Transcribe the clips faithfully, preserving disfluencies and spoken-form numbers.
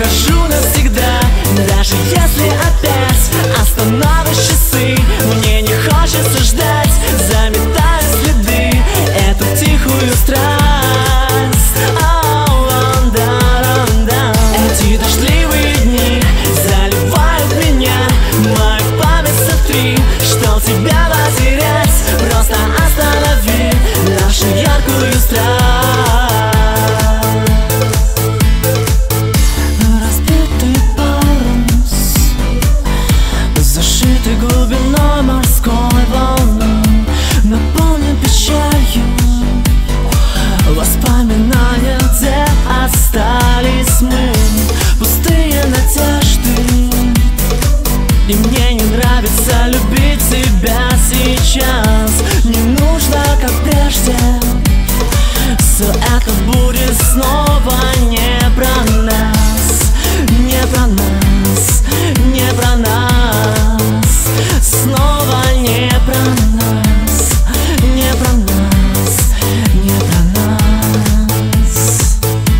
ухожу навсегда. Даже если опять остановишь часы, мне не хочется ждать, заметаю следы, эту тихую страсть. Эти дождливые дни заливают меня, мою память сотри, что тебя потерять. Просто останови нашу яркую страсть. Разбитый парус, зашитый глубиной морской волны, наполнен печалью воспоминания, где остались мы. Пустые надежды, и мне не нравится любить тебя сейчас. Не нужно, как прежде, все это будет снова не про нас, не про нас, не про нас. Снова не про нас, не про нас, не про нас.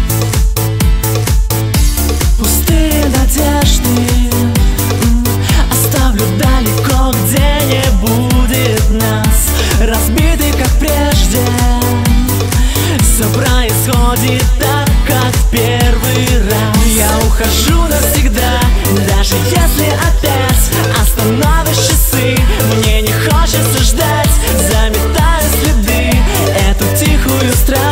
Пустые надежды оставлю далеко, где не будет нас. Разбитый, как прежде, все происходит так, как в первый раз. Я ухожу навсегда, даже если опять остановишь часы, мне не хочется ждать, заметаю следы, эту тихую страсть.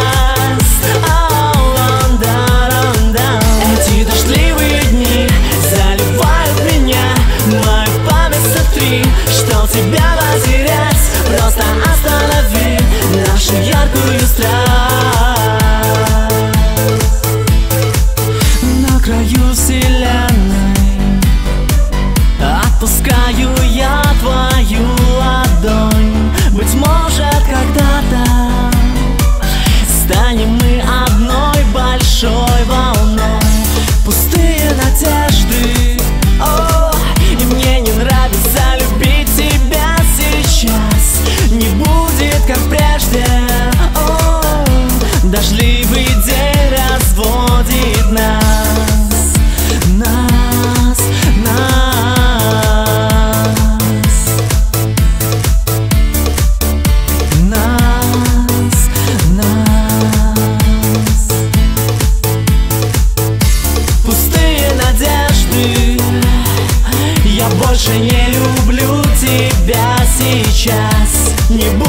Эти дождливые дни заливают меня, мою память сотри, что тебя потерять. Просто останови нашу яркую страсть. На краю вселенной отпускаю я твою ладонь. Быть может, когда-то станем мы одной большой волной. Пустые надежды, о, и мне не нравится любить тебя сейчас. Не будет, как прежде, о, дождливый день разводит нас, нас, нас, нас, нас. Пустые надежды, я больше не люблю тебя сейчас. Не буду